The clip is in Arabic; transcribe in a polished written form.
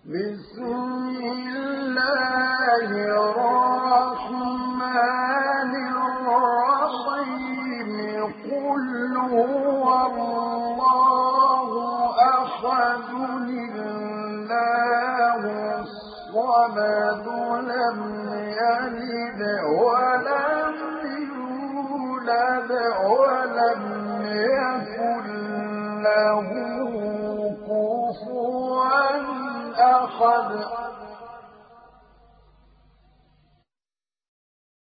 بسم الله الرحمن الرحيم قل هو الله أحد الله الصمد لم يلد ولم يولد ولم يكن له كفوا أحد